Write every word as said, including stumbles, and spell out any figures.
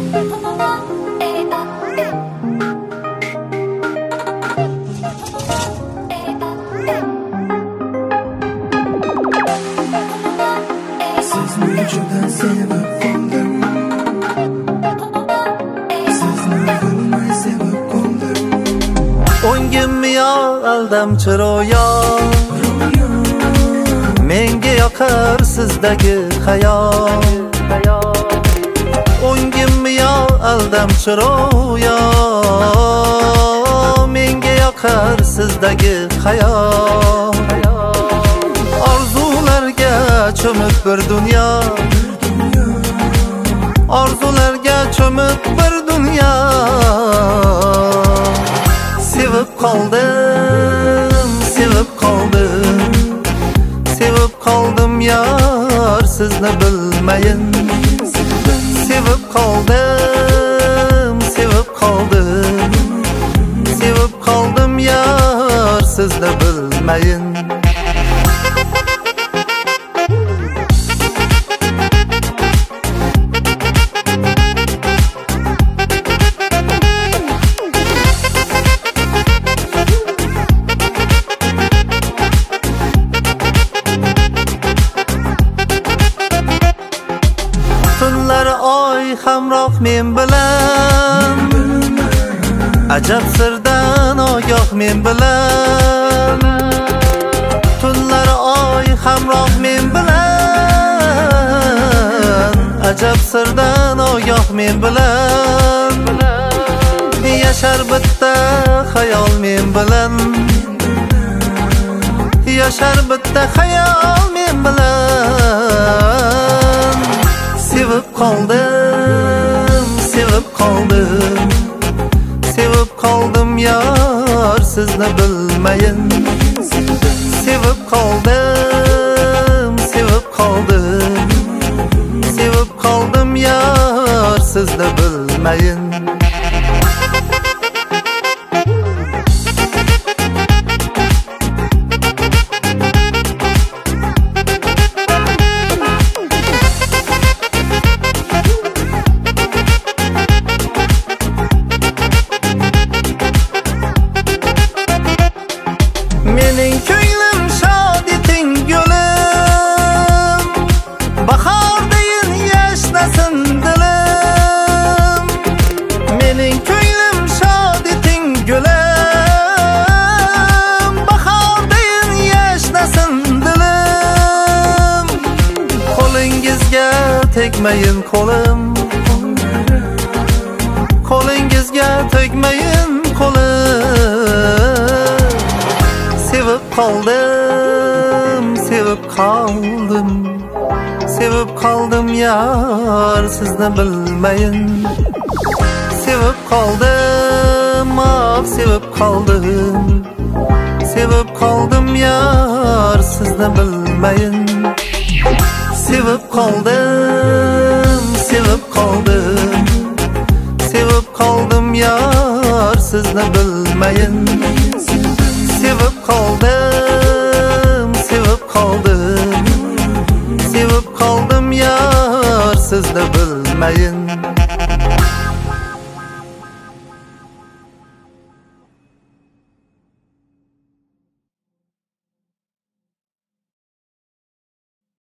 Sizni juda sevib qoldim. Sizni bilmay sevib qoldim. O'ngimmi yo aldamchi ro'yo, menga yoqar sizdagi xayol. O'ngimmi yo aldamchi ro'yo, menga yoqar sizdagi xayol. Orzularga cho'mib bir dunyo, orzularga cho'mib bir dunyo. Sevib qoldim, sevib qoldim, sevib qoldim yar sizni bilmayin. Sevib qoldim, sevib qoldim, sevib qoldim yar sizni bilmayin. Tunlari oy hamroh men bilan, ajab sirdan ogoh men bilan. Tunlari oy hamroh men bilan, ajab sirdan ogoh men bilan. Yashar bitta xayol men bilan, yashar bitta xayol men bilan. Sevib qoldim, sevib qoldim, sevib qoldim yar sizni bilmayin. Sevib qoldim, sevib qoldim, sevib qoldim yar sizni bilmayin. Mening ko'nglim shod eting yo'lim, bahordayin yashnasin dilim. Mening ko'nglim shod eting yo'lim, bahordayin yashnasin dilim. Qo'lingizga tegmayin qo'lim, qo'lingizga tegmayin qo'lim. Sevib qoldim, sevib qoldim, sevib qoldim yar sizni bilmayin. Sevib qoldim, ah sevib qoldim, sevib qoldim yar sizni bilmayin. Sevib qoldim, sevib qoldim, sevib qoldim yar sizni bilmayin. Sevib qoldim, sevib qoldim, sevib qoldim yar sizni bilmayin.